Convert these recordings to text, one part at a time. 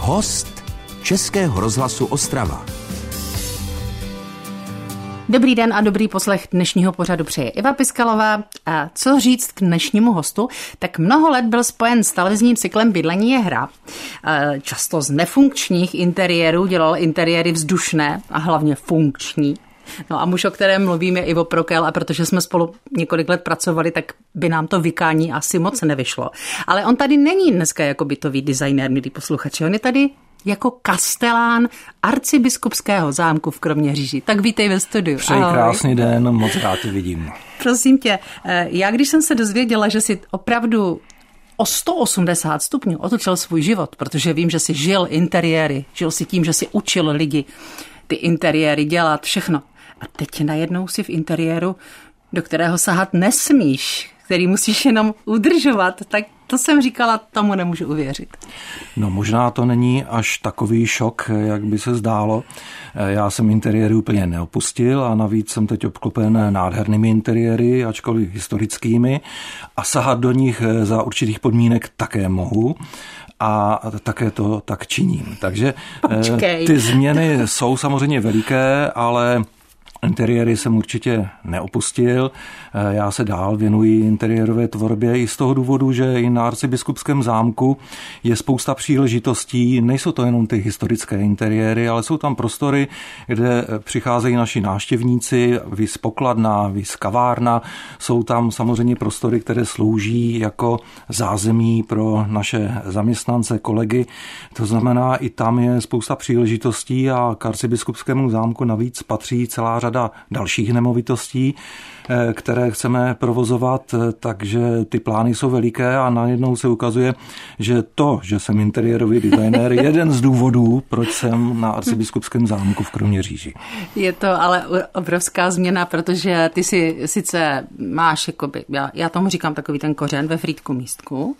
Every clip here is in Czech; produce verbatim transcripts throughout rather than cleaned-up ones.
Host Českého rozhlasu Ostrava. Dobrý den a dobrý poslech dnešního pořadu přeje Iva Piskalová. A co říct k dnešnímu hostu? Tak mnoho let byl spojen s televizním cyklem Bydlení je hra. Často z nefunkčních interiérů dělal interiéry vzdušné a hlavně funkční. No a muž, o kterém mluvím, je Ivo Prokel, a protože jsme spolu několik let pracovali, tak by nám to vykání asi moc nevyšlo. Ale on tady není dneska jako bytový designér, milí posluchači, on je tady jako kastelán arcibiskupského zámku v Kroměříži. Tak vítej ve studiu. Přeji krásný den, moc rád tě vidím. Prosím tě, já když jsem se dozvěděla, že si opravdu o sto osmdesát stupňů otočil svůj život, protože vím, že jsi žil interiéry, žil si tím, že si učil lidi ty interiéry dělat, všechno. A teď najednou si v interiéru, do kterého sahat nesmíš, který musíš jenom udržovat, tak to jsem říkala, tomu nemůžu uvěřit. No možná to není až takový šok, jak by se zdálo. Já jsem interiéry úplně neopustil a navíc jsem teď obklopen nádhernými interiéry, ačkoliv historickými, a sahat do nich za určitých podmínek také mohu. A také to tak činím. Takže Počkej. Ty změny jsou samozřejmě veliké, ale interiéry jsem určitě neopustil. Já se dál věnuji interiérové tvorbě i z toho důvodu, že i na arcibiskupském zámku je spousta příležitostí. Nejsou to jenom ty historické interiéry, ale jsou tam prostory, kde přicházejí naši návštěvníci, vys pokladna, vys kavárna. Jsou tam samozřejmě prostory, které slouží jako zázemí pro naše zaměstnance, kolegy. To znamená, i tam je spousta příležitostí a k arcibiskupskému zámku navíc patří celá řada dalších nemovitostí, které chceme provozovat, takže ty plány jsou veliké a najednou se ukazuje, že to, že jsem interiérový designér, je jeden z důvodů, proč jsem na arcibiskupském zámku v Kroměříži. Je to ale obrovská změna, protože ty si sice máš, jakoby, já, já tomu říkám takový ten kořen ve Frýdku Místku,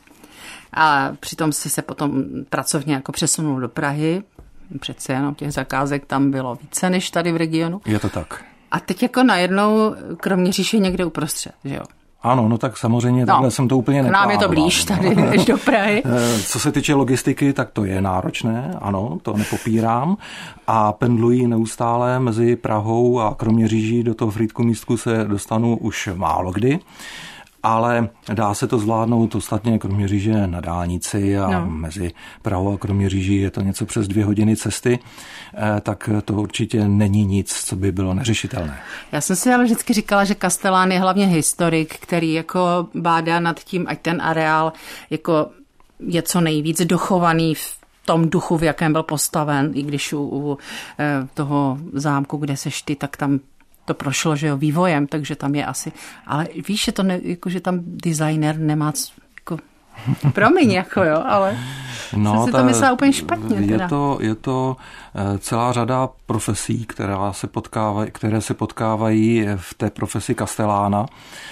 a přitom si se potom pracovně jako přesunul do Prahy. Přece jenom těch zakázek tam bylo více než tady v regionu. Je to tak. A teď jako najednou Kroměříž je někde uprostřed, že jo? Ano, no tak samozřejmě takhle no, jsem to úplně neplánoval. Nám je to blíž tady než do Prahy. Co se týče logistiky, tak to je náročné, ano, to nepopírám. A pendluji neustále mezi Prahou a Kroměříží, do toho Frýdku Místku se dostanu už málo kdy. Ale dá se to zvládnout ostatně Kroměříže na dálnici a no. Mezi Prahou a Kroměříží je to něco přes dvě hodiny cesty, tak to určitě není nic, co by bylo neřešitelné. Já jsem si ale vždycky říkala, že kastelán je hlavně historik, který jako bádá nad tím, ať ten areál jako je co nejvíc dochovaný v tom duchu, v jakém byl postaven, i když u, u toho zámku, kde seš ty, tak tam to prošlo, že jo, vývojem, takže tam je asi, ale víš, že to ne, jako, že tam designer nemá, jako, promiň, jako jo, ale no, jsem si to myslela úplně špatně. Je teda. to, je to celá řada profesí, která se potkávají, které se potkávají v té profesi kastelána.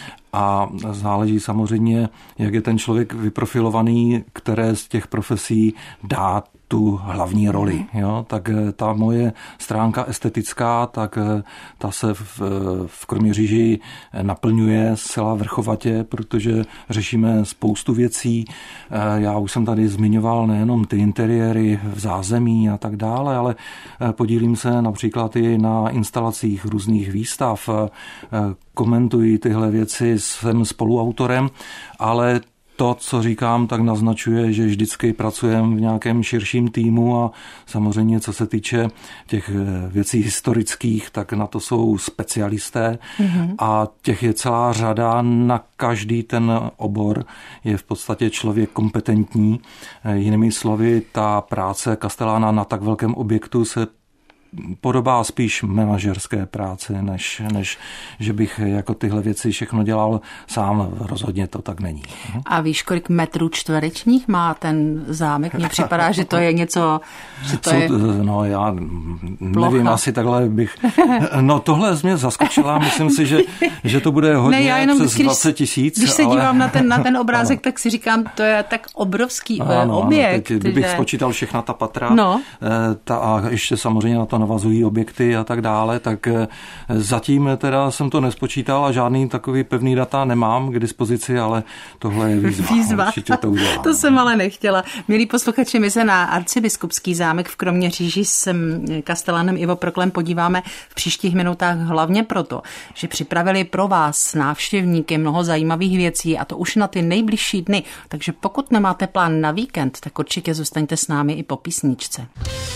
A záleží samozřejmě, jak je ten člověk vyprofilovaný, které z těch profesí dá tu hlavní roli. Jo? Tak ta moje stránka estetická, tak ta se v, v Kroměříži naplňuje zcela vrchovatě, protože řešíme spoustu věcí. Já už jsem tady zmiňoval nejenom ty interiéry v zázemí a tak dále, ale podílím se například i na instalacích různých výstav, komentuji tyhle věci, jsem spoluautorem, ale to, co říkám, tak naznačuje, že vždycky pracujeme v nějakém širším týmu a samozřejmě, co se týče těch věcí historických, tak na to jsou specialisté mm-hmm. a těch je celá řada. Na každý ten obor je v podstatě člověk kompetentní. Jinými slovy, ta práce kastelána na tak velkém objektu se podobá spíš manažerské práci, než, než že bych jako tyhle věci všechno dělal sám. Rozhodně to tak není. A víš, kolik metrů čtverečních má ten zámek? Mně připadá, že to je něco, že to Co, je no já plocha. Nevím, asi takhle bych... No tohle mě zaskočila, myslím si, že, že to bude hodně ne, já jenom přes vždycky, dvacet tisíc. Když se ale... dívám na ten, na ten obrázek, tak si říkám, to je tak obrovský ano, objekt. Ano, teď, kdybych že... spočítal všechna ta patra no. ta, a ještě samozřejmě na to navazují objekty a tak dále, tak zatím teda jsem to nespočítal a žádný takový pevný data nemám k dispozici, ale tohle je výzva. Výzva. Určitě to udělám. To jsem ale nechtěla. Milí posluchači, my se na arcibiskupský zámek v Kroměříži s kastelánem Ivo Proklem podíváme v příštích minutách hlavně proto, že připravili pro vás návštěvníky mnoho zajímavých věcí a to už na ty nejbližší dny. Takže pokud nemáte plán na víkend, tak určitě zůstaňte s námi i po písničce.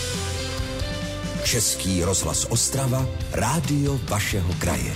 Český rozhlas Ostrava, rádio vašeho kraje.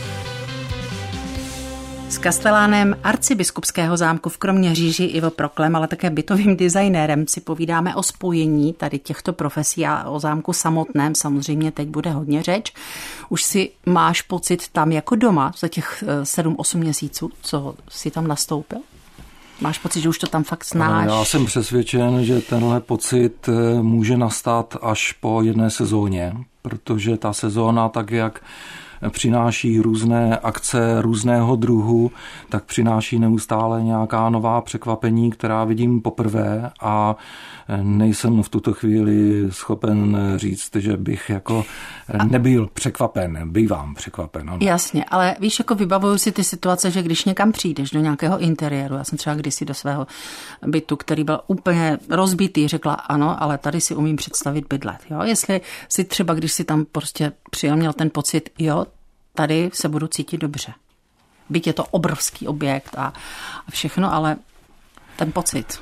S kastelánem arcibiskupského zámku v Kroměříži Ivo Proklem, ale také bytovým designérem si povídáme o spojení tady těchto profesí a o zámku samotném. Samozřejmě teď bude hodně řeč. Už si máš pocit tam jako doma za těch sedm osm měsíců, co si tam nastoupil? Máš pocit, že už to tam fakt znáš? Já jsem přesvědčen, že tenhle pocit může nastat až po jedné sezóně, protože ta sezóna, tak jak přináší různé akce různého druhu, tak přináší neustále nějaká nová překvapení, která vidím poprvé a nejsem v tuto chvíli schopen říct, že bych jako nebyl překvapen, bývám překvapen. Ano. Jasně, ale víš, jako vybavuju si ty situace, že když někam přijdeš do nějakého interiéru, já jsem třeba kdysi do svého bytu, který byl úplně rozbitý, řekla ano, ale tady si umím představit bydlet. Jo? Jestli si třeba, když si tam prostě přijel, měl ten pocit, jo, tady se budu cítit dobře. Byť je to obrovský objekt a, a všechno, ale ten pocit.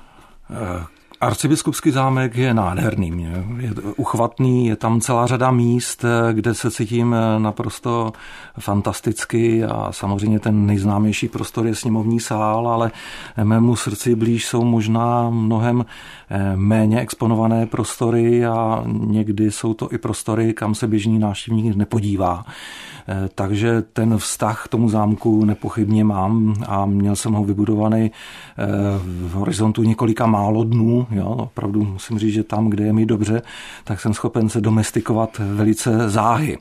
Arcibiskupský zámek je nádherný, je uchvatný, je tam celá řada míst, kde se cítím naprosto fantasticky a samozřejmě ten nejznámější prostor je sněmovní sál, ale mému srdci blíž jsou možná mnohem méně exponované prostory a někdy jsou to i prostory, kam se běžný návštěvník nepodívá. Takže ten vztah k tomu zámku nepochybně mám a měl jsem ho vybudovaný v horizontu několika málo dnů. Jo, opravdu musím říct, že tam, kde je mi dobře, tak jsem schopen se domestikovat velice záhy.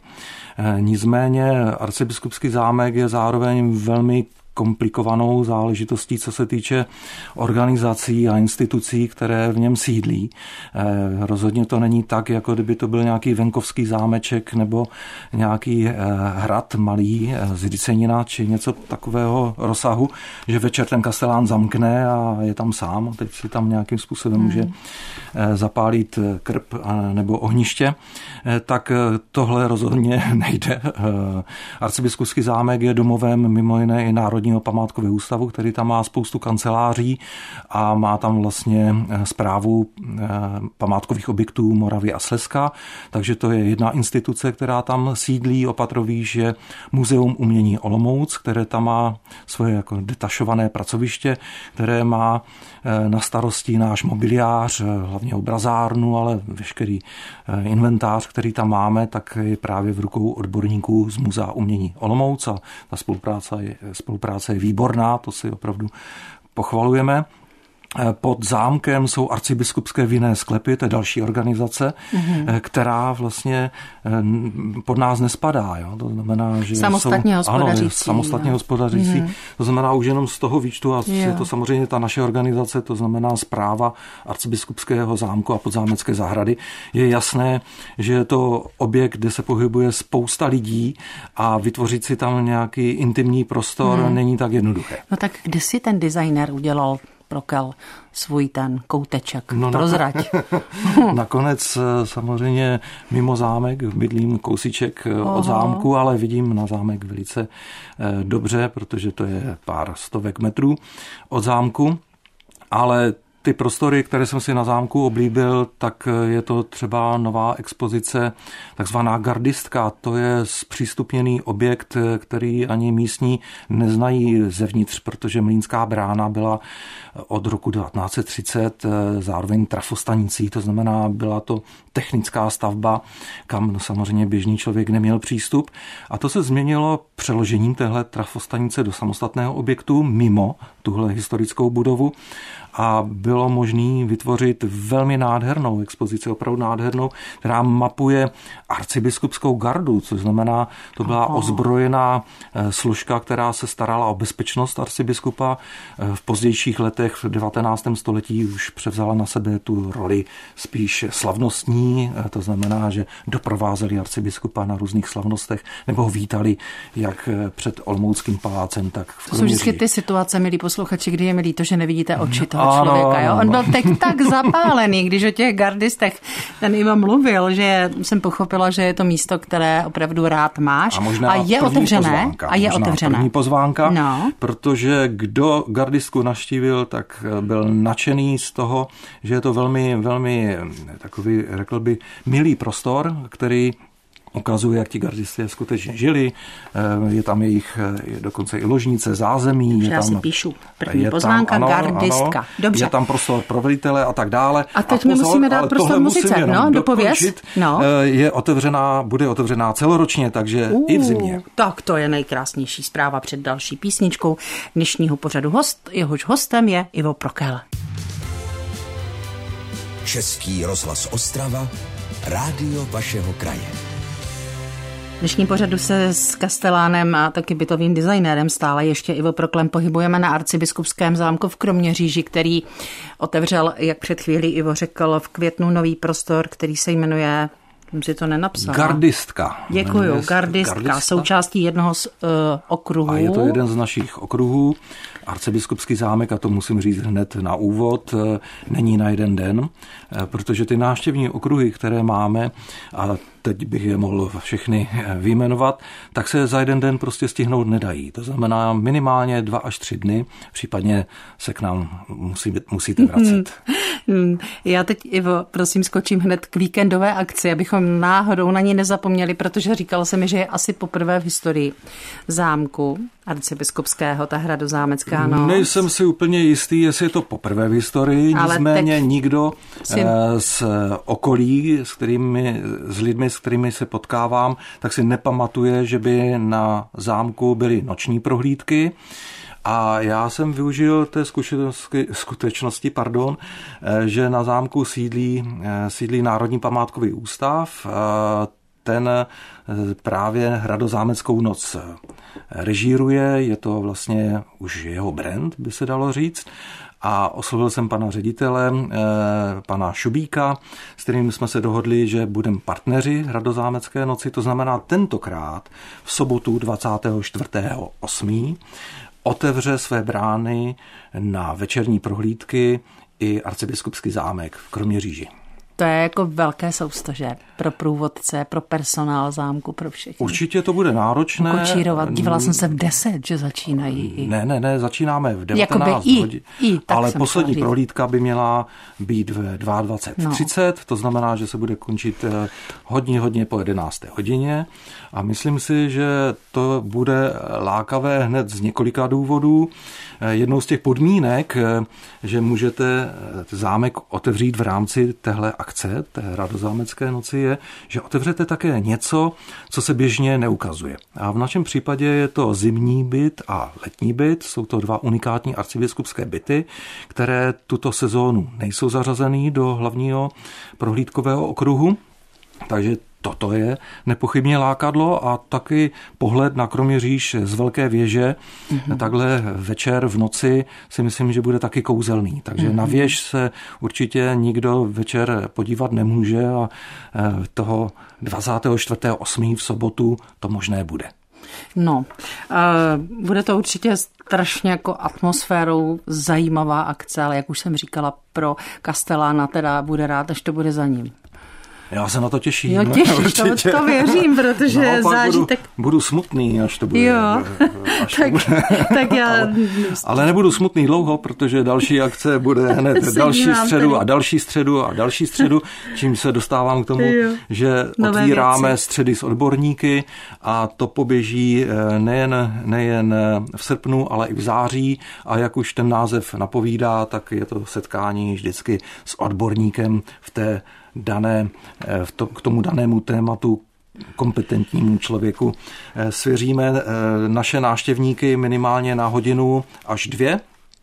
Nicméně arcibiskupský zámek je zároveň velmi komplikovanou záležitostí, co se týče organizací a institucí, které v něm sídlí. Eh, rozhodně to není tak, jako kdyby to byl nějaký venkovský zámeček nebo nějaký eh, hrad malý eh, z Rycenina či něco takového rozsahu, že večer ten kastelán zamkne a je tam sám a teď si tam nějakým způsobem hmm. může eh, zapálit krb a, nebo ohniště. Eh, tak eh, tohle rozhodně nejde. Eh, arcibiskupský zámek je domovem mimo jiné i národní památkového ústavu, který tam má spoustu kanceláří a má tam vlastně správu památkových objektů Moravy a Slezska, takže to je jedna instituce, která tam sídlí. Opatrovíš je Muzeum umění Olomouc, které tam má svoje jako detašované pracoviště, které má na starosti náš mobiliář, hlavně obrazárnu, ale veškerý inventář, který tam máme, tak je právě v rukou odborníků z Muzea umění Olomouc a ta spolupráce je, spolupráce je výborná, to si opravdu pochvalujeme. Pod zámkem jsou arcibiskupské vinné sklepy, to je další organizace, mm-hmm. která vlastně pod nás nespadá. Jo? To znamená, že samostatně jsou, hospodařící. Ano, samostatně no. hospodařící. Mm-hmm. To znamená už jenom z toho výčtu, a jo. je to samozřejmě ta naše organizace, to znamená správa arcibiskupského zámku a podzámecké zahrady. Je jasné, že je to objekt, kde se pohybuje spousta lidí a vytvořit si tam nějaký intimní prostor mm. není tak jednoduché. No tak kde si ten designer udělal Prokel svůj ten kouteček, no prozrať. Na, nakonec samozřejmě mimo zámek bydlím kousíček Oho. od zámku, ale vidím na zámek velice dobře, protože to je pár stovek metrů od zámku, ale ty prostory, které jsem si na zámku oblíbil, tak je to třeba nová expozice, takzvaná Gardistka. To je zpřístupněný objekt, který ani místní neznají zevnitř, protože Mlýnská brána byla od roku devatenáct set třicet zároveň trafostanicí, to znamená, byla to technická stavba, kam samozřejmě běžný člověk neměl přístup. A to se změnilo přeložením téhle trafostanice do samostatného objektu mimo tuhle historickou budovu. A bylo bylo možné vytvořit velmi nádhernou expozici, opravdu nádhernou, která mapuje arcibiskupskou gardu, což znamená, to byla Aha. ozbrojená složka, která se starala o bezpečnost arcibiskupa. V pozdějších letech v devatenáctém století už převzala na sebe tu roli spíš slavnostní, to znamená, že doprovázeli arcibiskupa na různých slavnostech nebo ho vítali jak před Olomouckým palácem, tak v To jsou vždycky ty situace, milí posluchači, kdy je mi líto, že nevidíte oči toho ano, člověka. Jo? On byl teď tak zapálený, když o těch gardistech ten Ivo mluvil, že jsem pochopila, že je to místo, které opravdu rád máš. A, možná a je otevřené. Pozvánka, a je možná otevřené. První pozvánka, no. Protože kdo gardistku navštívil, tak byl nadšený z toho, že je to velmi, velmi takový, řekl by, milý prostor, který ukazuje, jak ti gardisté skutečně žili. Je tam jejich je dokonce i ložnice, zázemí. Já je tam, si píšu. První pozvánka, tam, ano, gardistka. Ano, Dobře. Je tam prostor pro velitele a tak dále. A teď a my pozor, musíme dát prostor muzice. No, dopověz. No. Je otevřená, bude otevřená celoročně, takže uh, i v zimě. Tak to je nejkrásnější zpráva před další písničkou dnešního pořadu. Host, jehož hostem je Ivo Prokel. Český rozhlas Ostrava, rádio vašeho kraje. V dnešním pořadu se s kastelánem a taky bytovým designérem stále ještě Ivo Proklem pohybujeme na arcibiskupském zámku v Kroměříži, který otevřel, jak před chvílí Ivo řekl, v květnu nový prostor, který se jmenuje, jsem si to nenapsal. Gardistka. Děkuju, gardistka, gardistka, součástí jednoho z uh, okruhů. A je to jeden z našich okruhů. Arcibiskupský zámek, a to musím říct hned na úvod, není na jeden den, protože ty návštěvní okruhy, které máme, a teď bych je mohl všechny vyjmenovat, tak se za jeden den prostě stihnout nedají. To znamená minimálně dva až tři dny, případně se k nám musí, musíte vracet. Já teď, Ivo, prosím, skočím hned k víkendové akci, abychom náhodou na ní nezapomněli, protože říkalo se mi, že je asi poprvé v historii zámku arcibiskupského, ta hradozámecká noc. Nejsem si úplně jistý, jestli je to poprvé v historii, ale nicméně nikdo si... z okolí, s kterými, s lidmi, s kterými se potkávám, tak si nepamatuje, že by na zámku byly noční prohlídky. A já jsem využil té skutečnosti, pardon, že na zámku sídlí, sídlí Národní památkový ústav. Ten právě hradozámeckou noc režíruje, je to vlastně už jeho brand, by se dalo říct. A oslovil jsem pana ředitele, pana Šubíka, s kterým jsme se dohodli, že budeme partneři hradozámecké noci, to znamená tentokrát v sobotu dvacátého čtvrtého osmého otevře své brány na večerní prohlídky i arcibiskupský zámek v Kroměříži. To je jako velké soustože pro průvodce, pro personál zámku, pro všechny. Určitě to bude náročné. Kočírovat. Dívala jsem se v deset, že začínají. Ne, ne, ne, začínáme v devatenáct hodin. Ale poslední prohlídka by měla být v dvacet dva třicet, no. To znamená, že se bude končit hodně, hodně po jedenácté hodině. A myslím si, že to bude lákavé hned z několika důvodů. Jednou z těch podmínek, že můžete zámek otevřít v rámci téhle akce, té hradozámecké noci, je, že otevřete také něco, co se běžně neukazuje. A v našem případě je to zimní byt a letní byt. Jsou to dva unikátní arcibiskupské byty, které tuto sezónu nejsou zařazený do hlavního prohlídkového okruhu. Takže toto je nepochybně lákadlo a taky pohled na Kroměříž z velké věže. Mm-hmm. Takhle večer v noci si myslím, že bude taky kouzelný. Takže mm-hmm. na věž se určitě nikdo večer podívat nemůže a toho dvacátého čtvrtého osmého v sobotu to možné bude. No, uh, bude to určitě strašně jako atmosférou zajímavá akce, ale jak už jsem říkala, pro kastelána teda bude rád, až to bude za ním. Já se na to těším. Jo, těšíš, to, to věřím, protože no, zážitek... Budu, budu smutný, až to bude. Jo, až tak, to bude. tak já... ale, ale nebudu smutný dlouho, protože další akce bude hned další středu tady. a další středu a další středu, čím se dostávám k tomu, jo. že Nové otvíráme věci. středy s odborníky a to poběží nejen, nejen v srpnu, ale i v září a jak už ten název napovídá, tak je to setkání vždycky s odborníkem v té dané, v to, k tomu danému tématu kompetentnímu člověku. Svěříme naše návštěvníky minimálně na hodinu až dvě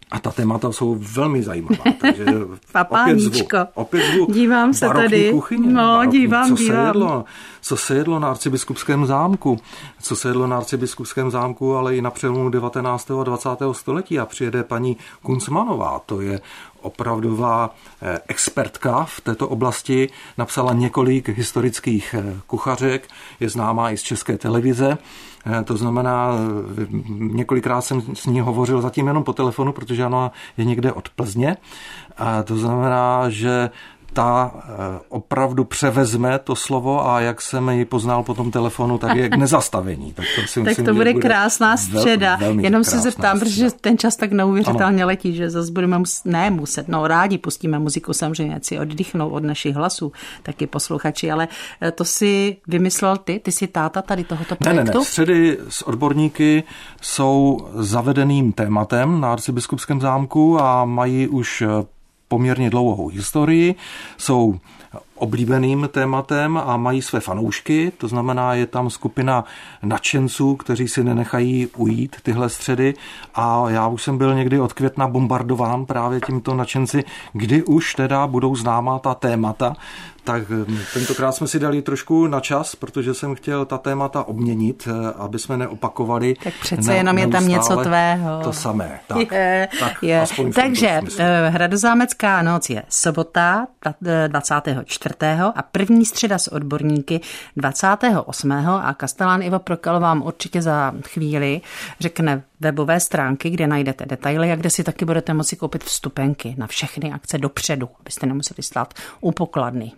A ta témata jsou velmi zajímavá. Takže opět zvu, opět zvu dívám se tady. Kuchyně, no, dívám, co dívám. Se jedlo, co se jedlo na Arcibiskupském zámku, co se jedlo na Arcibiskupském zámku, ale i na přelomu devatenáctého a dvacátého století. A přijede paní Kunzmanová, to je opravdová expertka v této oblasti, napsala několik historických kuchařek, je známá i z České televize. To znamená, několikrát jsem s ní hovořil zatím jenom po telefonu, protože ona je někde od Plzně. A to znamená, že ta opravdu převezme to slovo a jak jsem ji poznal po tom telefonu, tak je k nezastavení. Tak to, si tak myslím, to bude, bude krásná středa. Vel, Jenom se zeptám, středa. Protože ten čas tak neuvěřitelně letí, že zase budeme mus, ne muset, no rádi pustíme muziku, samozřejmě, ať si oddychnou od našich hlasů, taky posluchači, ale to si vymyslel ty, ty jsi táta tady tohoto projektu? Ne, ne, ne. Středy s odborníky jsou zavedeným tématem na Arcibiskupském zámku a mají už poměrně dlouhou historii, jsou oblíbeným tématem a mají své fanoušky, to znamená, je tam skupina nadšenců, kteří si nenechají ujít tyhle středy a já už jsem byl někdy od května bombardován právě tímto nadšenci, kdy už teda budou známá ta témata, tak tentokrát jsme si dali trošku na čas, protože jsem chtěl ta témata obměnit, aby jsme neopakovali. Tak přece jenom je tam něco tvého. To samé. Tak, je, tak je. Takže Hradozámecká noc je sobota dvacátého čtvrtého a první středa s odborníky dvacátého osmého a kastelán Ivo Prokal vám určitě za chvíli řekne webové stránky, kde najdete detaily a kde si taky budete moci koupit vstupenky na všechny akce dopředu, abyste nemuseli stát u pokladny.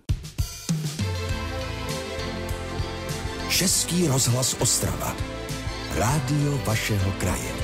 Český rozhlas Ostrava. Rádio vašeho kraje.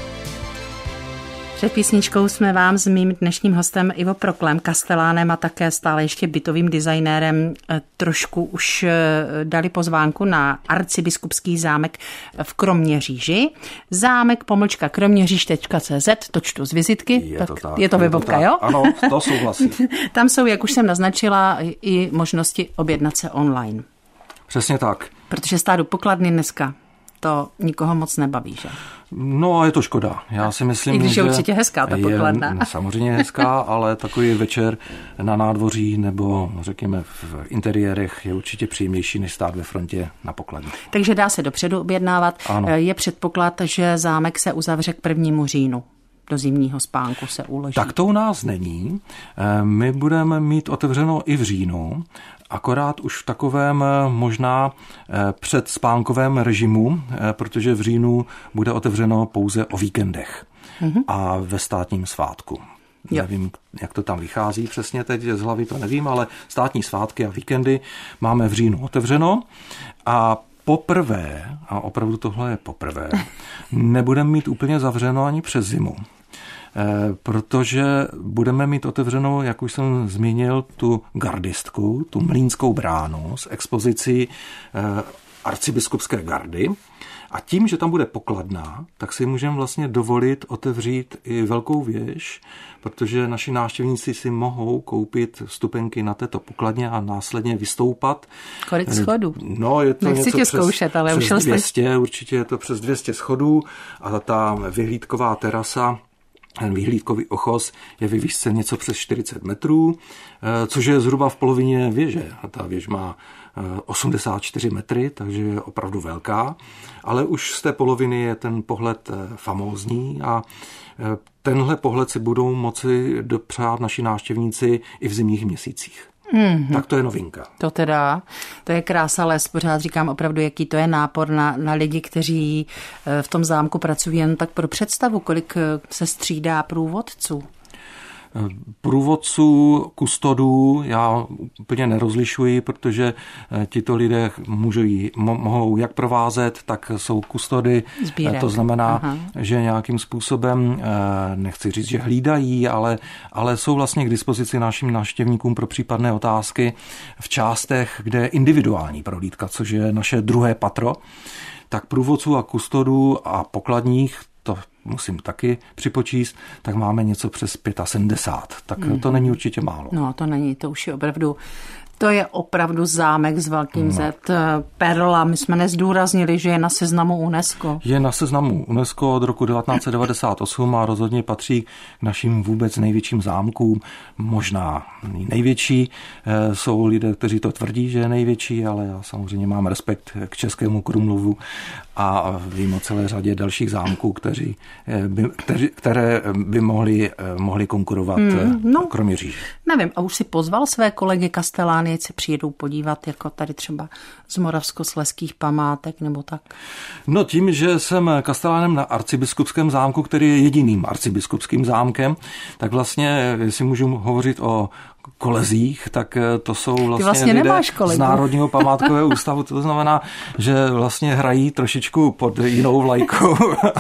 Před písničkou jsme vám s mým dnešním hostem Ivo Proklem, kastelánem a také stále ještě bytovým designérem trošku už dali pozvánku na Arcibiskupský zámek v Kroměříži. Zámek pomlčka kroměříž tečka cé zet, to čtu z vizitky. Je to tak. Je to webovka, jo? Ano, to souhlasím. Tam jsou, jak už jsem naznačila, i možnosti objednat se online. Přesně tak. Protože stát u pokladny dneska to nikoho moc nebaví, že? No a je to škoda. Já si myslím, I když že je určitě hezká ta pokladna. Je samozřejmě hezká, ale takový večer na nádvoří nebo řekněme v interiérech je určitě příjemnější, než stát ve frontě na pokladně. Takže dá se dopředu objednávat. Ano. Je předpoklad, že zámek se uzavře k prvnímu říjnu. Do zimního spánku se uloží. Tak to u nás není. My budeme mít otevřeno i v říjnu, akorát už v takovém možná předspánkovém režimu, protože v říjnu bude otevřeno pouze o víkendech mm-hmm. a ve státním svátku. Jo. Nevím, jak to tam vychází přesně teď, z hlavy to nevím, ale státní svátky a víkendy máme v říjnu otevřeno a poprvé, a opravdu tohle je poprvé, nebudeme mít úplně zavřeno ani přes zimu. Protože budeme mít otevřenou, jak už jsem zmínil, tu gardistku, tu Mlýnskou bránu s expozicí arcibiskupské gardy. A tím, že tam bude pokladna, tak si můžeme vlastně dovolit otevřít i velkou věž, protože naši návštěvníci si mohou koupit vstupenky na této pokladně a následně vystoupat. Kolik schodů? No, je to Nechci něco tě přes, zkoušet, ale přes dvě stě, určitě je to přes dvě stě schodů a ta vyhlídková terasa, ten vyhlídkový ochos je ve výšce něco přes čtyřicet metrů, což je zhruba v polovině věže. A ta věž má osmdesát čtyři metry, takže je opravdu velká, ale už z té poloviny je ten pohled famózní a tenhle pohled si budou moci dopřát naši návštěvníci i v zimních měsících. Mm-hmm. Tak to je novinka. To teda, to je krása les, pořád říkám opravdu, jaký to je nápor na, na lidi, kteří v tom zámku pracují jen tak pro představu, kolik se střídá průvodců. Průvodců, kustodů já úplně nerozlišuji, protože tito lidé můžou, mohou jak provázet, tak jsou kustody. Sbírek. To znamená, aha. že nějakým způsobem, nechci říct, že hlídají, ale, ale jsou vlastně k dispozici našim návštěvníkům pro případné otázky v částech, kde je individuální prohlídka, což je naše druhé patro. Tak průvodců a kustodů a pokladních to musím taky připočíst, tak máme něco přes sedmdesát pět. Tak mm-hmm. to není určitě málo. No, to není, to už je opravdu... To je opravdu zámek s velkým Z. Perla, my jsme nezdůraznili, že je na seznamu UNESCO. Je na seznamu UNESCO od roku devatenáct set devadesát osm a rozhodně patří k našim vůbec největším zámkům. Možná největší. Jsou lidé, kteří to tvrdí, že je největší, ale já samozřejmě mám respekt k Českému Krumlovu a vím o celé řadě dalších zámků, kteří by, kteří, které by mohly, mohly konkurovat mm, no, Kroměříži. Nevím, a už si pozval své kolegy Kastelány, ať se přijedou podívat, jako tady třeba z Moravskoslezských památek nebo tak? No tím, že jsem kastelánem na arcibiskupském zámku, který je jediným arcibiskupským zámkem, tak vlastně, jestli můžu hovořit o kolezích, tak to jsou vlastně, vlastně lidé z Národního památkového ústavu. To znamená, že vlastně hrají trošičku pod jinou vlajkou.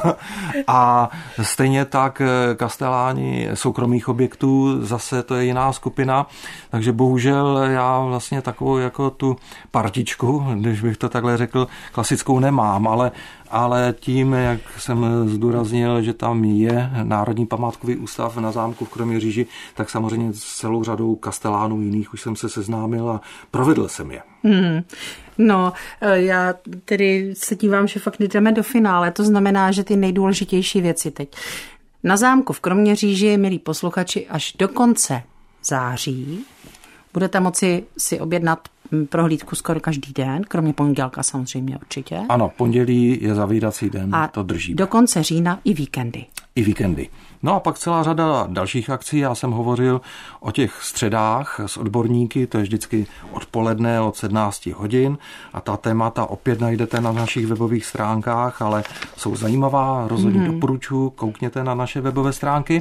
A stejně tak kasteláni soukromých objektů, zase to je jiná skupina. Takže bohužel já vlastně takovou jako tu partičku, když bych to takhle řekl, klasickou nemám, ale ale tím, jak jsem zdůraznil, že tam je Národní památkový ústav na zámku v Kroměříži, tak samozřejmě s celou řadou kastelánů jiných už jsem se seznámil a provedl jsem je. Hmm. No, já tedy se dívám, že fakt jdeme do finále, to znamená, že ty nejdůležitější věci teď. Na zámku v Kroměříži, milí posluchači, až do konce září budete moci si objednat prohlídku skoro každý den, kromě pondělka samozřejmě určitě. Ano, pondělí je zavírací den, a to drží. Do konce října i víkendy. I víkendy. No a pak celá řada dalších akcí. Já jsem hovořil o těch středách s odborníky, to je vždycky odpoledne od sedmnáct hodin a ta témata opět najdete na našich webových stránkách, ale jsou zajímavá, rozhodně mm-hmm. doporučuji, koukněte na naše webové stránky,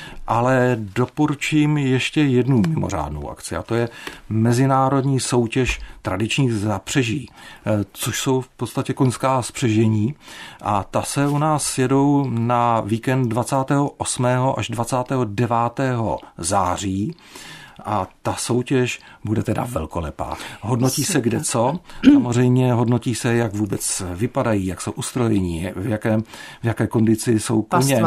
ale doporučím ještě jednu mimořádnou akci a to je mezinárodní soutěž tradičních zapřeží, což jsou v podstatě koňská spřežení a ta se u nás jedou na víkend dvacátého osmého až dvacátého devátého září a ta soutěž bude teda velkolepá. Hodnotí se kde co, samozřejmě hodnotí se, jak vůbec vypadají, jak jsou ustrojení, v, jakém, v jaké kondici jsou koně,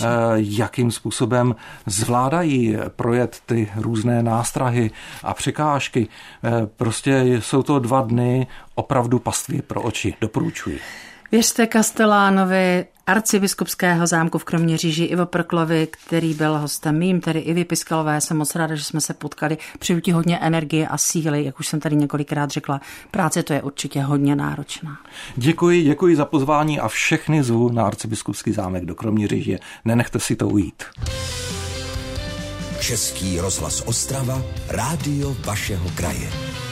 jakým způsobem zvládají projet ty různé nástrahy a překážky. Prostě jsou to dva dny opravdu pastvě pro oči. Doporučuji. Věřte Kastelánovi, arcibiskupského zámku v Kroměříži, Ivo Prklovi, který byl hostem mým, tedy Ivy Piskalové. Jsem moc ráda, že jsme se potkali. Přeju ti hodně energie a síly, jak už jsem tady několikrát řekla. Práce to je určitě hodně náročná. Děkuji, děkuji za pozvání a všechny zvu na arcibiskupský zámek do Kroměříže. Nenechte si to ujít. Český rozhlas Ostrava, rádio vašeho kraje.